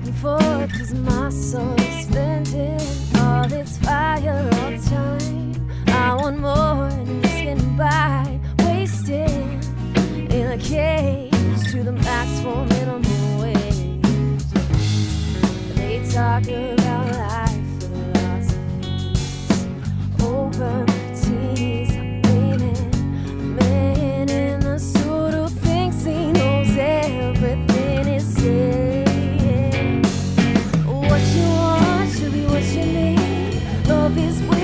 back and forth, 'cause my soul is spending all its fire all the time. I want more than just getting by, wasted in a cage to the max for minimum wage. They talk about life philosophies over teas. Man in the suit who thinks he knows everything is saying. What you want should be what you need. Love is